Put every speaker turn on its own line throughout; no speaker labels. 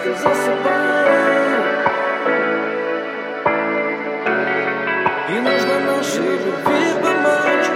детка, засыпай. И нужно нашей любви помочь.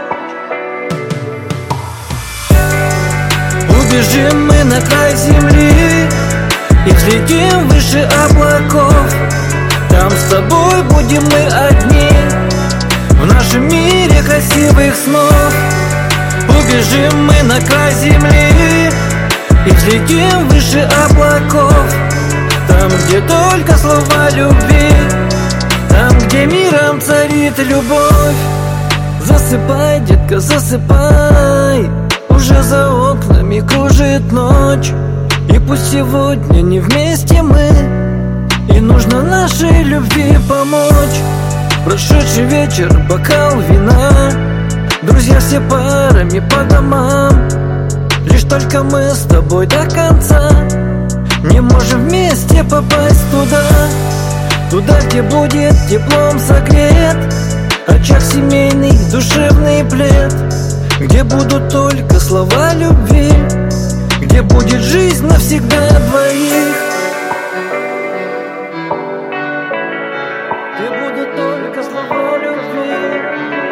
Убежим мы на край земли и взлетим выше облаков. Там с тобой будем мы одни в нашем мире красивых снов. Убежим мы на край земли и взлетим выше облаков. Там, где только слова любви, там, где миром царит любовь. Засыпай, детка, засыпай. Уже за окнами кружит ночь, и пусть сегодня не вместе мы, и нужно нашей любви помочь. Прошедший вечер, бокал вина, друзья все парами по домам. Лишь только мы с тобой до конца не можем вместе попасть туда. Туда, где будет теплом согрет очаг семейный, душевный плед, где будут только слова любви, где будет жизнь навсегда двоих, где будут только слова любви,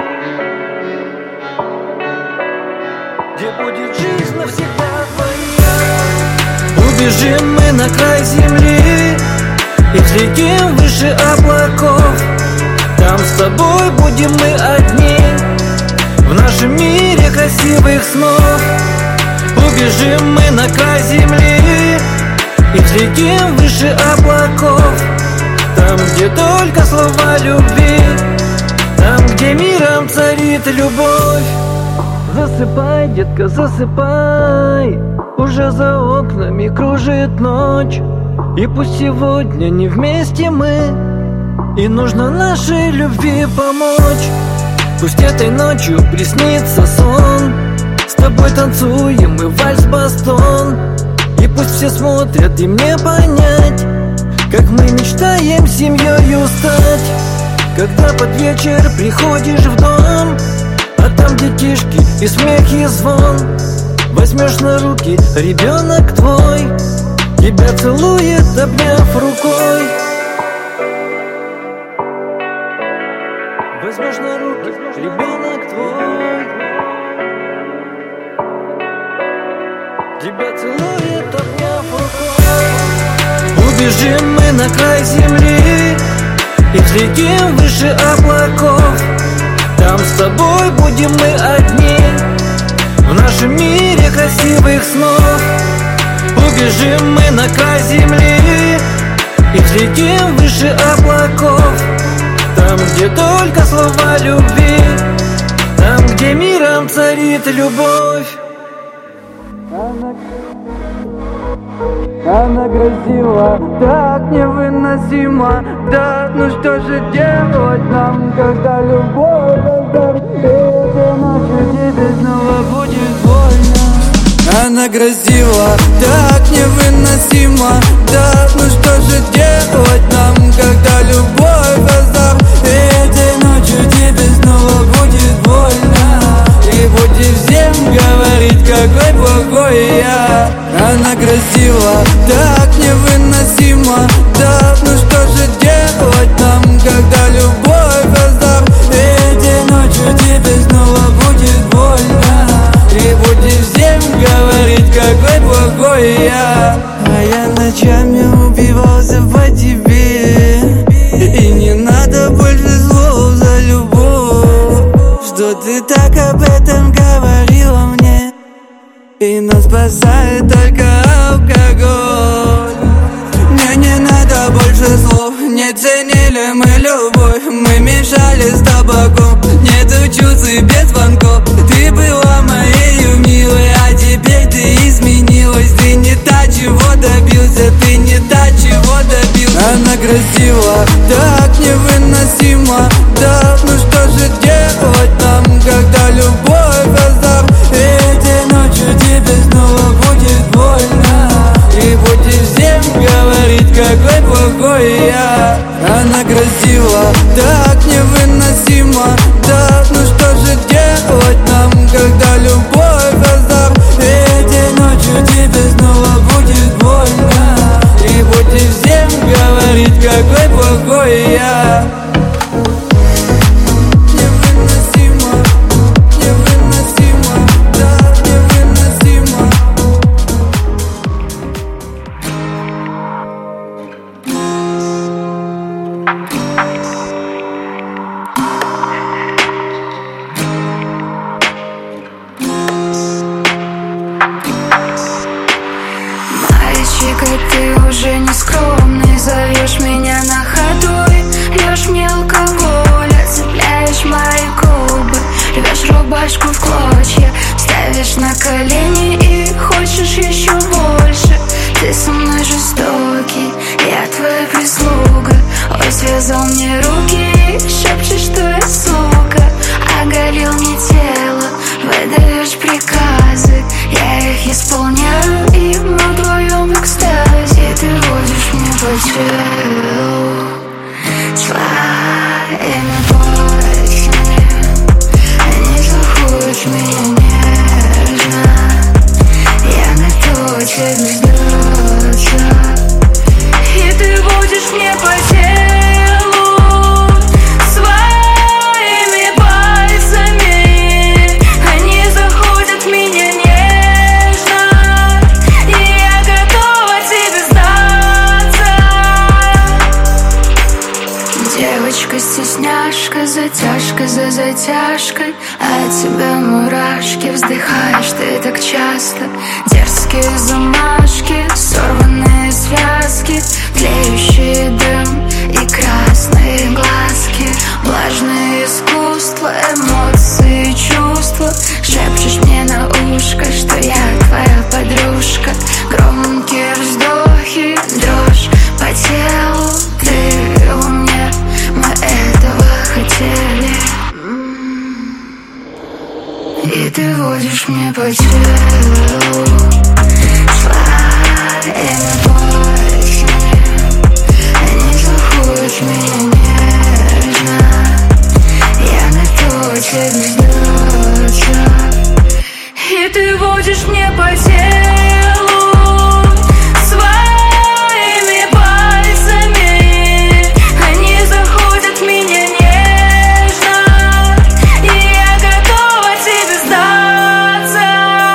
где будет жизнь навсегда двоих. Убежим мы на край земли и взлетим выше облаков. Там с тобой будем мы одни в нашем мире красивых снов. Убежим мы на край земли и взлетим выше облаков. Там, где только слова любви, там, где миром царит любовь. Засыпай, детка, засыпай. Уже за окнами кружит ночь, и пусть сегодня не вместе мы, и нужно нашей любви помочь. Пусть этой ночью приснится сон, с тобой танцуем мы вальс-бастон. И пусть все смотрят, и мне понять, как мы мечтаем семьёю стать. Когда под вечер приходишь в дом, а там детишки и смех и звон. Возьмешь на руки ребенок твой, тебя целует, обняв рукой. Возьмешь на руки ребенок твой, тебя целует, обняв рукой. Убежим мы на край земли и взлетим выше облаков. Там с тобой будем мы одни в нашем мире красивых снов. Убежим мы на край земли и взлетим выше облаков. Там, где только слова любви, там, где миром царит любовь.
Она красива, так невыносима. Да, ну что же делать нам, когда любовь раздар? Этой ночью тебе снова будет больно. Она красива, так невыносима. Да, ну что же делать нам, когда любовь раздар? Этой ночью тебе снова будет больно, и будешь всем говорить, какой плохой я. Она красива, так невыносима. Да, ну что же делать нам, когда любовь раздар? Этой ночью тебе снова будет больно, и будешь всем говорить, какой плохой я. А я ночами убивался по тебе, и не надо больше слов за любовь, что ты так об этом говорила мне. И нас спасает только алкоголь. Мне не надо больше слов, не ценили мы любовь. Мы мешали с табаком, нету чувств и без звонков. Ты была моей милой, а теперь ты изменилась. Ты не та, чего добился, ты не та, чего добился. Она красива, так невыносима. Да, ну что же делать нам, когда любовь раздар? Этой ночью тебе снова будет больно, и будешь всем говорить, какой плохой я. Она красива, так невыносима. Да, ну что же делать нам, когда любовь раздар? Этой ночью тебе снова будет больно, и
какой плохой я. Невыносимо, невыносимо, да, невыносимо.
Мальчик, ты уже не скромный, зовешь меня на ходу и льешь мне алкоголь, отцепляешь мои губы, рвешь рубашку в клочья, ставишь на колени и хочешь еще больше. Ты со мной жестокий, я твоя прислуга. Ой, связал мне руки и шепчешь, что я сука. Оголил мне тело, выдаешь приказы, я их исполняю, и мы вдвоем в экстазе. Ты водишь мне по телу своими пальцами, не заходишь меня нежно, я готова тебе сдаться. И ты водишь мне по телу своими пальцами, они заходят в меня нежно, и я готова тебе сдаться. Девочка-стесняшка, затяжка за затяжкой, от тебя мурашки, вздыхаешь ты так часто. Дерзкие замашки, сорванные связки, тлеющий дым и красные глазки, влажное искусство, эмоции, чувства. Шепчешь мне на ушко, что я твоя подружка. Громкие вздохи, дрожь по телу, ты во мне, мы этого хотели. И ты водишь мне по телу своими пальцами, они заходят в меня нежно, я готова тебе сдаться. И ты водишь мне по телу своими пальцами, они заходят в меня нежно, и я готова тебе сдаться.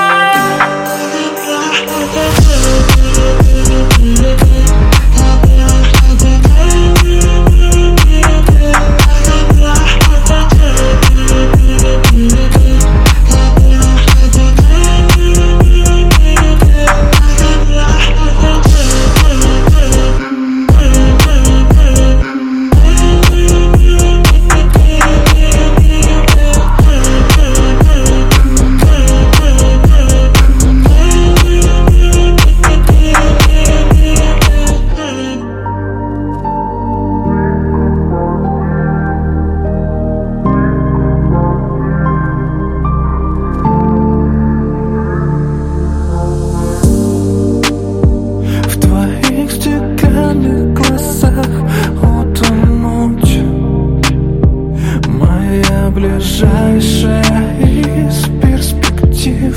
В твоих стеклянных глазах утонуть, моя ближайшая из перспектив.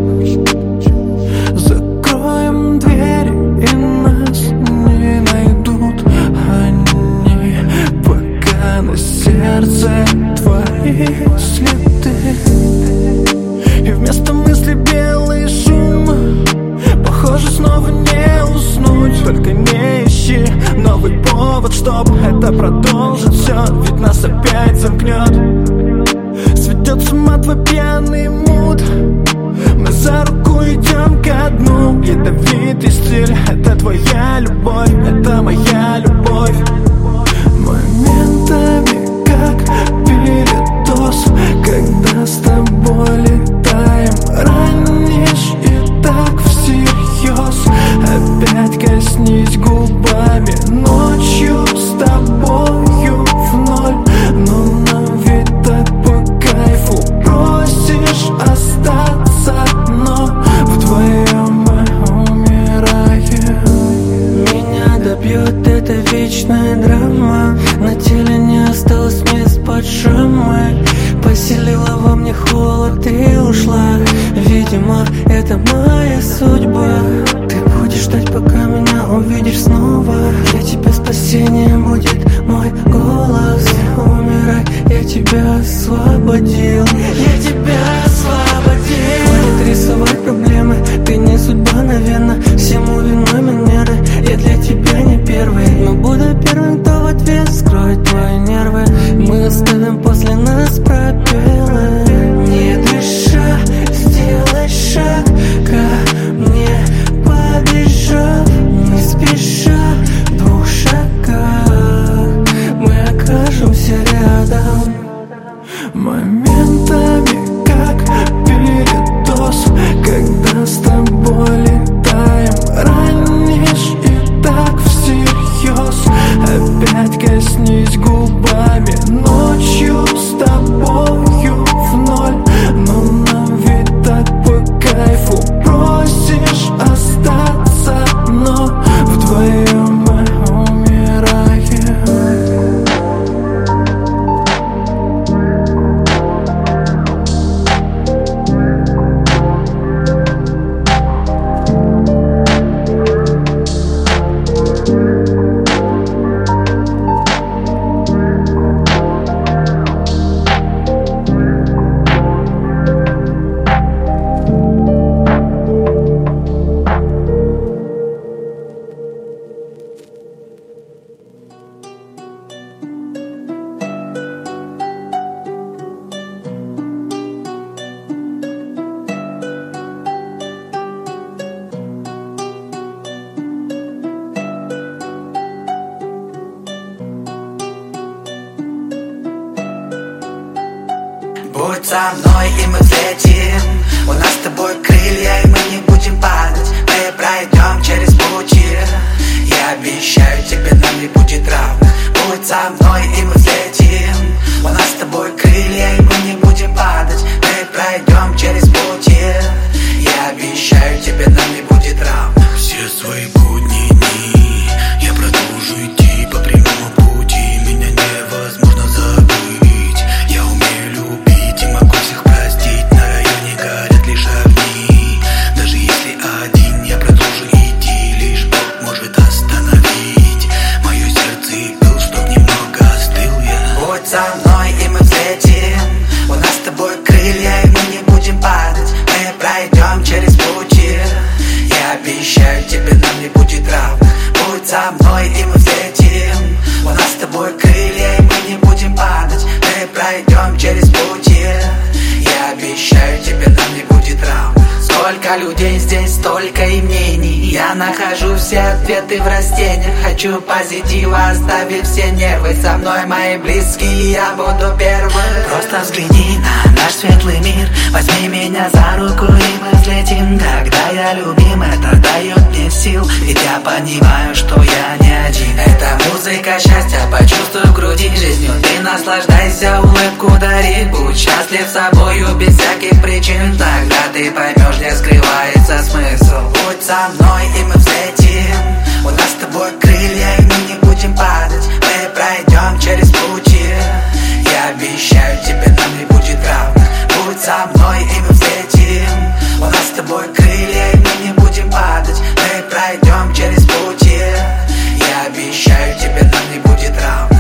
Закроем двери, и нас не найдут они, пока на сердце твои следы. И вместо мысли белый шум, похоже, снова не уснуть. Только не ищи новый повод, чтоб это продолжить все, ведь нас опять замкнет. Сведет с ума твой пьяный мут, мы за руку идем ко дну. Ядовитый стиль, это твоя любовь, это моя любовь. Моментами как передоз, когда с тобой летаем, ранишь и так всерьез. Опять коснись губами ночью с тобою в ноль, но нам ведь так по кайфу. Просишь остаться, но вдвоем мы умираем. Меня добьет эта вечная драма, на теле не осталось мест под шрамы. Поселила во мне холод и ушла, видимо, это моя судьба. Ты будешь Будешь ждать, пока меня увидишь снова. Для тебя спасением будет мой голос. Умирай, я тебя освободил. Я тебя освободил. Хватит рисовать проблемы, ты не судьба, наверное. Всему виной манеры, я для тебя не первый, но буду первым, кто в ответ скроет твои нервы. Мы оставим после нас пробелы. Не дыша, сделай шаг ко мне, побежав, не спеша, в 2 шагах мы окажемся рядом. Моментами как передоз, когда с тобой летаем, ранишь и так всерьез. Опять коснись губами ночью с тобою в ноль. Но нам ведь так по кайфу, просишь остаться, но вдвоем мы умираем.
Будь со мной, и мы взлетим. У нас с тобой крылья, и мы не будем падать. Мы пройдем через пути. Я обещаю тебе, нам не будет равных. Будь со мной, и мы взлетим. У нас с тобой крылья, и мы не будем падать. Мы пройдем через пути. Я обещаю тебе, нам не будет равных.
Все свои будние дни я продолжу идти по прямому пути. Меня невозможно забыть. Я умею любить и могу всех простить. На районе горят лишь огни. Даже если один, я продолжу идти. Лишь Бог может остановить мое сердце и пыл, чтоб немного остыл я.
Будь со мной, и мы взлетим. У нас с тобой крылья, и мы не будем падать. Мы пройдем через пути. Я обещаю тебе, нам не будет равных. Будь со мной, и мы взлетим. У нас с тобой крылья, и мы не будем падать. Мы пройдем через пути. Я обещаю тебе, нам не будет равных. Сколько людей здесь, столько и мнений. Я нахожу все ответы в растениях. Хочу позитива, оставив все нервы. Со мной мои близкие, я буду первым. Просто взгляни на наш светлый мир. Возьми меня за руку, и мы взлетим. Когда я любим, это дает мне сил. Ведь я понимаю, что я не один. Это музыка счастья, почувствуй в груди. Жизнью ты наслаждайся, улыбку дари. Будь счастлив собою без всяких причин. Тогда ты поймешь, где скрывается смысл. Будь со мной, и мы взлетим. У нас с тобой крылья, и мы не будем падать. Мы пройдем через пути. Я обещаю тебе, нам не будет равных. Будь со мной, и мы взлетим. У нас с тобой крылья, и мы не будем падать. Мы пройдем через пути. Я обещаю тебе, нам не будет равных.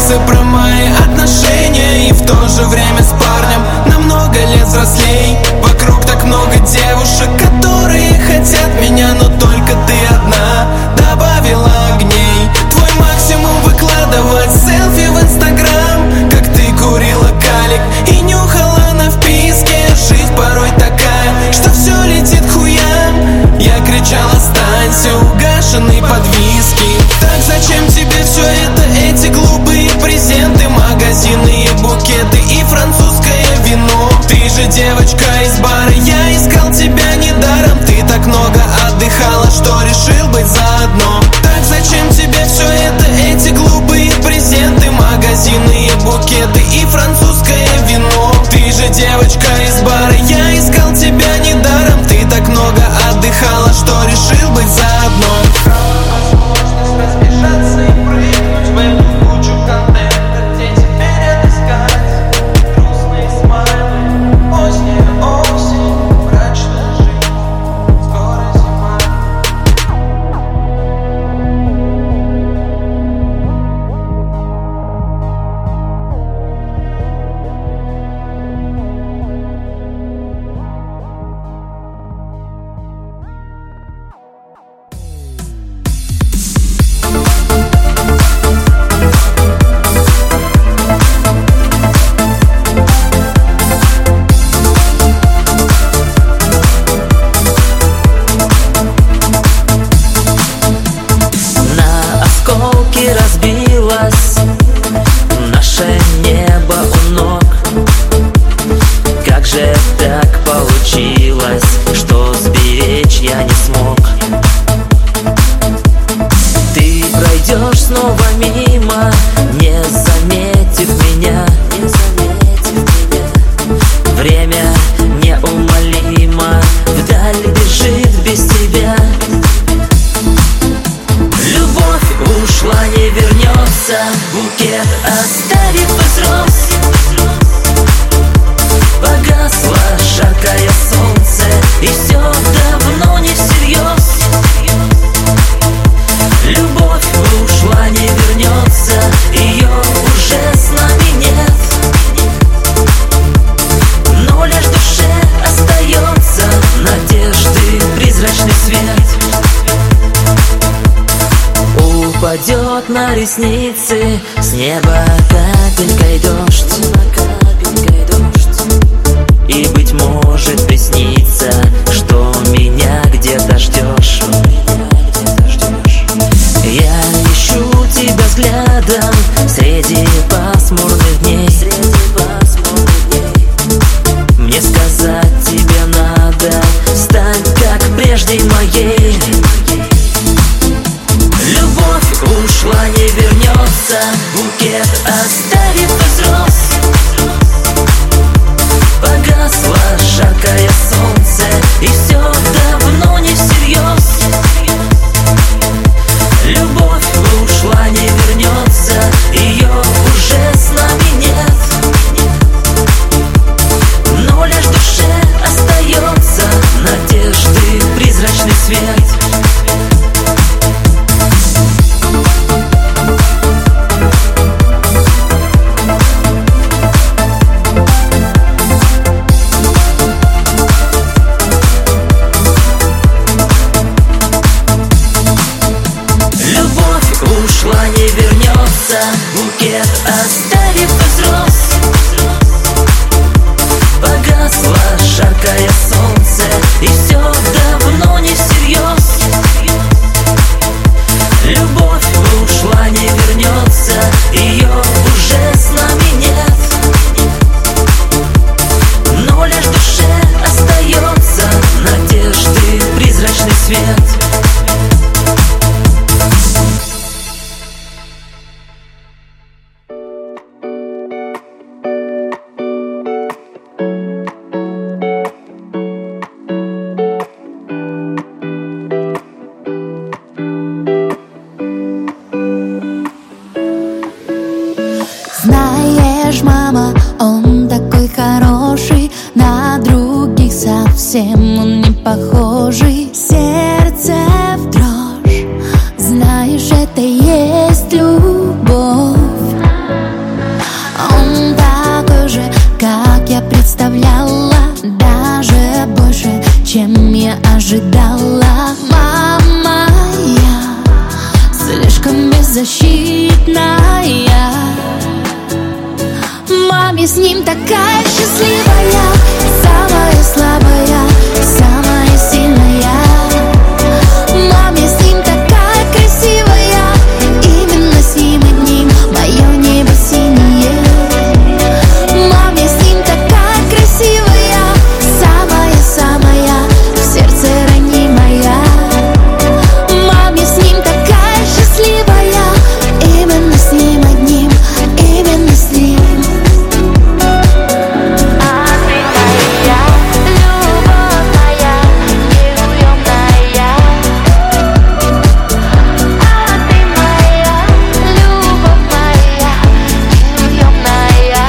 вопросы про мои отношения, и в то же время с парнем на много лет взрослей. Вокруг так много девушек, которые хотят меня, но только ты одна добавила огней. Твой максимум выкладывать селфи в Инстаграм, как ты курила калик и нюхала на вписке. Жизнь порой такая, что все летит к хуям. Я кричал: останься, угашенный под виски. Так зачем тебе все это, эти глупые презенты, магазины и букеты и французское вино? Ты же девочка из бара, я искал тебя недаром. Ты так много отдыхала, что решил быть заодно. Так зачем тебе все это, эти глупые презенты, магазины и букеты и французское вино? Ты же девочка из бара, я искал тебя недаром. Ты так много отдыхала, что решил быть заодно. Разбежаться и прыгнуть в эту кучу контента, где теперь отыскать грустные смайлы. Поздняя осень, мрачная жизнь, скоро зима.
Разбилось наше небо у ног. Как же так получилось, что сберечь я не смог? Ты пройдешь снова мимо, не заметив меня. Время неумолимо вдаль бежит без тебя. Ушла, не вернется, букет оставив без роз. Погасло жаркое солнце, и все давно не всерьез. Любовь ушла, не вернется, ее уже с нами нет. Но лишь в душе остается надежды призрачный свет. Упадет на ресницы с неба капелькой дождь. И, быть может, приснится, что меня где-то ждешь. Я ищу тебя взглядом среди пасмурных дней. Мне сказать тебе надо, стань как прежде моей. Ушла, не вернется, букет оставив без роз.
Маме с ним такая счастливая, самая слабая, самая сильная. Маме с ним такая красивая, именно с ним одним мое небо синее. Маме с ним такая красивая, самая-самая, в сердце ранимая. Маме с ним такая счастливая, именно с ним одним, именно с ним. А ты моя, любовь моя, неуемная. А ты моя, любовь моя, неуемная.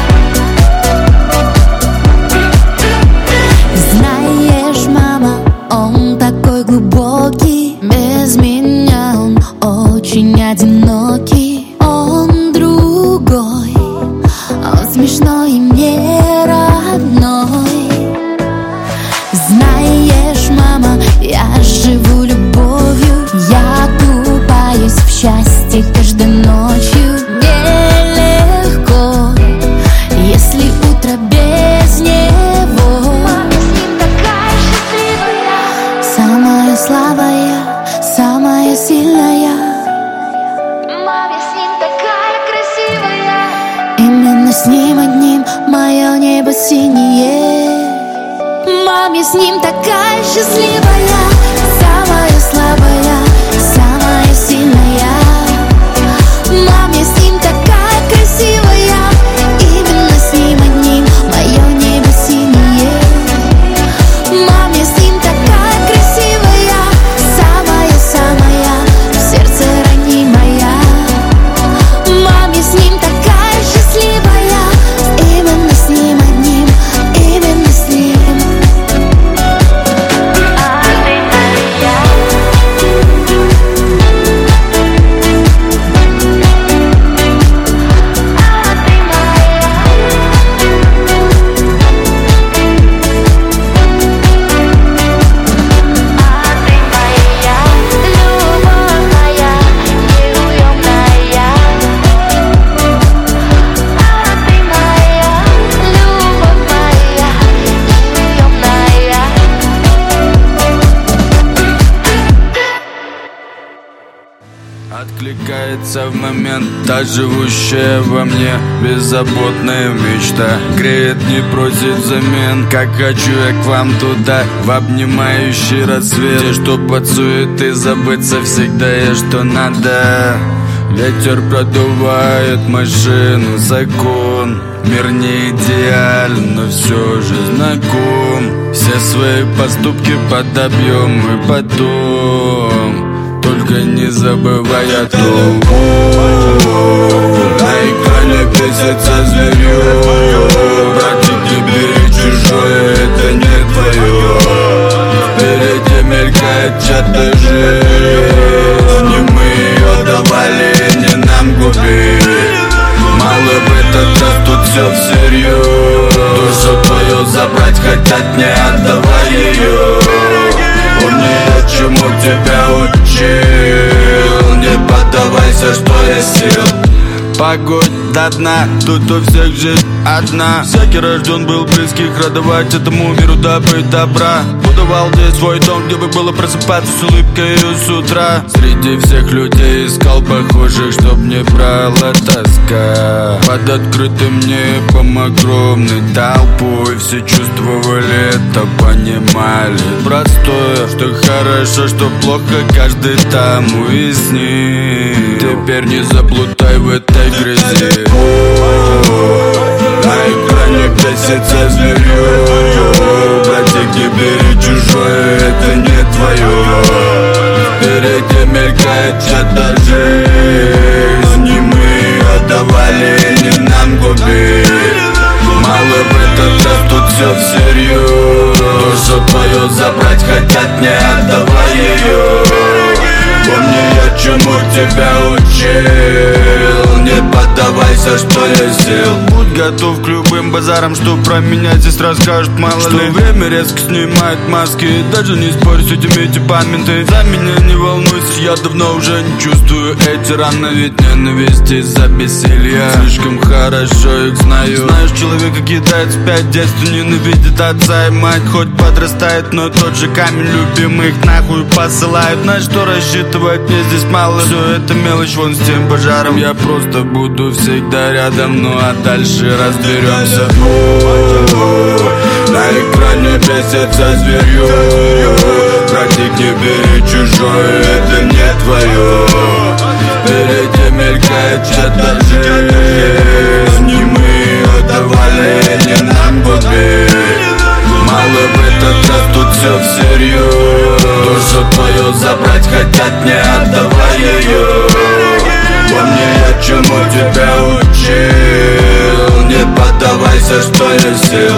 Знаешь, мама, он такой глубокий, без меня он очень одинокий. Он другой, он смешной и мне родной. Знаешь, мама, я живу любовью, я купаюсь в счастье каждой ночью. Нелегко, если утро без него. Мама с ним такая счастливая, самая слабая, самая сильная. Маме с ним такая красивая, именно с ним одним мое небо синее. Маме с ним такая счастливая, самая слабая, самая сильная. Маме с ним такая красивая, именно с ним одним мое небо синее. Маме с ним такая красивая, самая-самая, в сердце ранимая. Маме с ним такая счастливая, именно с ним одним, именно с ним. А ты моя, а ты моя, любовь моя, неуемная. А ты моя, любовь моя, неуемная.
Откликается в момент та живущая во мне беззаботная мечта. Греет, не просит взамен, как хочу я к вам туда, в обнимающий рассвет. Те, что под суеты, забыться всегда я что надо. Ветер продувает машину, закон. Мир не идеален, но все же знаком. Все свои поступки подобьем и потом, только не забывай о том. На экране бесится зверье. Братик, не бери чужое, это не твое. Впереди мелькает чья-то жизнь, не мы ее давали, не нам губить. Мало в этот раз тут все всерьез. Душу твою забрать хотят, не отдавай ее. Помни, чему тебя учил, не поддавайся, что есть сил. Погодь до дна, тут у всех жизнь одна. Всякий рожден был близких радовать этому миру, добыть добра. Будовал здесь свой дом, где бы было просыпаться с улыбкой с утра. Среди всех людей искал похожих, чтоб не брала тоска. Под открытым небом огромной толпой все чувствовали это, понимали простое, что хорошо, что плохо, каждый там уяснит. Теперь не заплутай в этой грязи. На экране бесится зверье. Братик, не бери чужое, это не твое. Впереди мелькает чья-то жизнь, не мы ее давали, не нам губить. Мало в этот раз тут все всерьез. Душу твою забрать хотят, не отдавай ее. Помни, я чему тебя учил. Не поддавайся, что есть сил. Будь готов к любым базарам, что про меня здесь расскажут, мало ли. Что время резко снимает маски, даже не спорь с этими типами. Ты за меня не волнуйся, я давно уже не чувствую эти раны. Ведь ненависть из-за бессилия, слишком хорошо их знаю. Знаешь, человека кидает спять, в детстве ненавидит отца и мать. Хоть подрастает, но тот же камень любимых нахуй посылают. На что рассчитывать мне здесь мало. Все это мелочь вон с тем пожаром. Я просто буду всегда рядом, ну а дальше разберемся. На экране бесится зверью. Братик, не бери чужое, это не твое. Впереди мелькает чья-то жизнь, не мы отдавали, не нам губить. Мало в этот раз тут все всерьез. Душу твою забрать хотят, не отдавай ее. Помни, я чему тебя учил. Не поддавайся, что есть сил.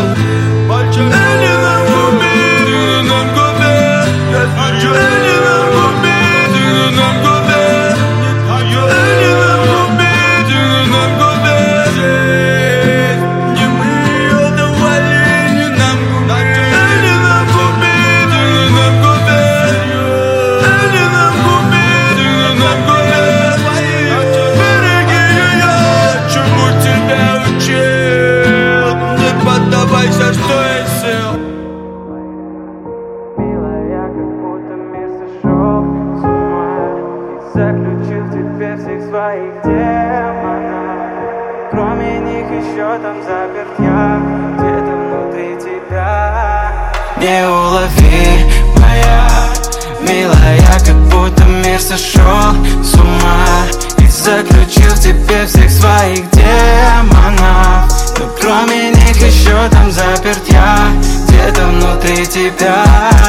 Заключил в тебе всех своих демонов. Кроме них еще там заперт я, где-то внутри тебя.
Неуловимая, милая, как будто мир сошел с ума. И заключил в тебе всех своих демонов. Но кроме них еще там заперт я, где-то внутри тебя.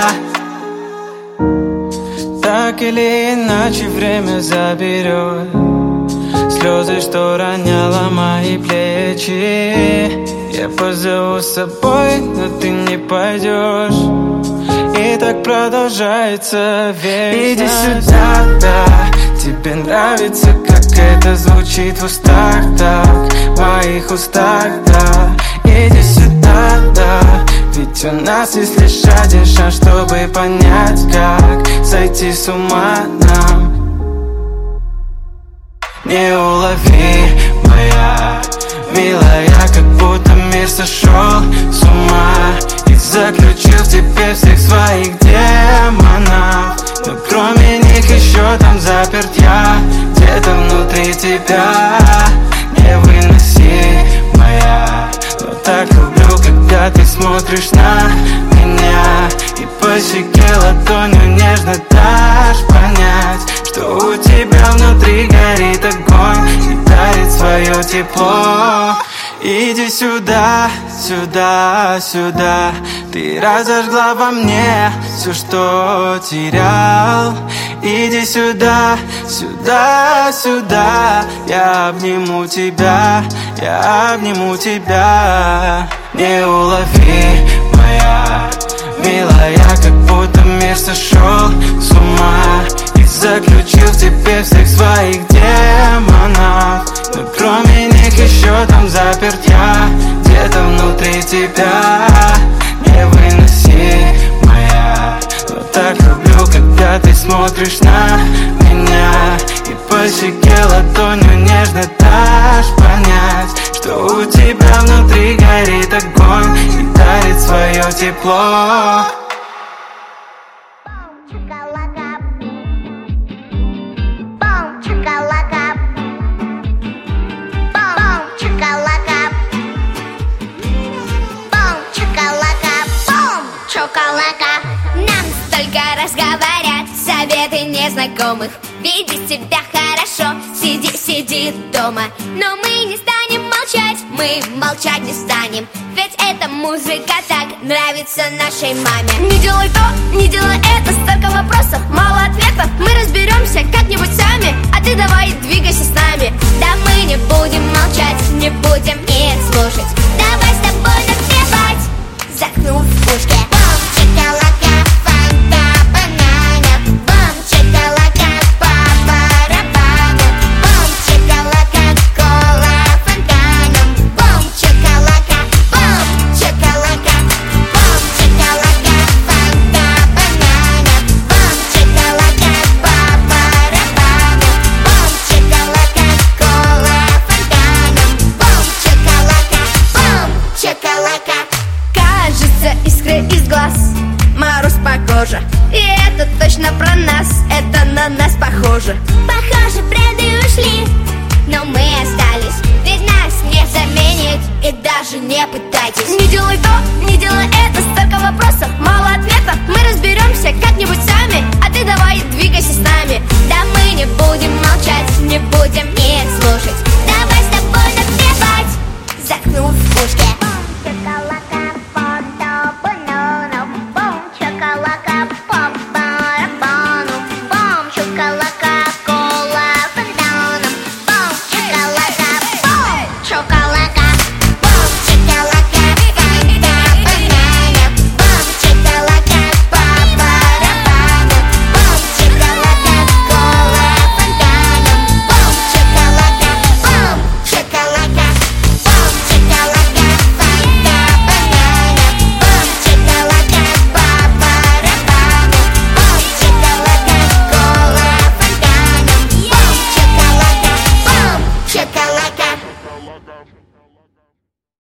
Так или иначе время заберет слезы, что роняла мои плечи. Я позову с собой, но ты не пойдешь. И так продолжается вечность. Иди сюда, да, тебе нравится, как это звучит в устах, так, в моих устах, да. Иди сюда, да, ведь у нас есть лишь один шанс, чтобы понять, как сойти с ума нам. Неуловимая, милая, как будто мир сошел с ума. И заключил в тебе всех своих демонов. Но кроме них еще там заперт я, где-то внутри тебя. Невыносимая, но так люблю, когда ты смотришь на меня. И по щеке ладонью нежно дашь понять, что у тебя внутри горит огонь и дарит свое тепло. Иди сюда, сюда, сюда. Ты разожгла во мне все, что терял. Иди сюда, сюда, сюда. Я обниму тебя, я обниму тебя. Неуловимая, милая, как будто мир сошел с ума. И заключил в тебе всех своих демонов. Но кроме них еще там заперт я, где-то внутри тебя. Невыносимая, но так люблю, когда ты смотришь на меня. И по щеке ладонью нежно дашь понять, что у тебя внутри горит огонь и дарит свое тепло.
Нам столько раз говорят советы незнакомых: веди себя хорошо, сиди, сиди дома. Но мы не станем молчать, мы молчать не станем. Ведь эта музыка так нравится нашей маме. Не делай то, не делай это, столько вопросов, мало ответов. Мы разберемся как-нибудь сами, а ты давай двигайся с нами. Да мы не будем молчать, не будем их слушать. Давай с тобой напевать, заткнув ушки. Бом-чика-лака, фанта-банана. Бом-чика-лака, папа
тоже. И это точно про нас, это на нас похоже.
Похоже, бренды ушли, но мы остались, ведь нас не заменить.
И даже не пытайтесь. Не делай то, не делай это, столько вопросов, мало ответов. Мы разберемся как-нибудь сами, а ты давай двигайся с нами.
Да мы не будем молчать, не будем их слушать.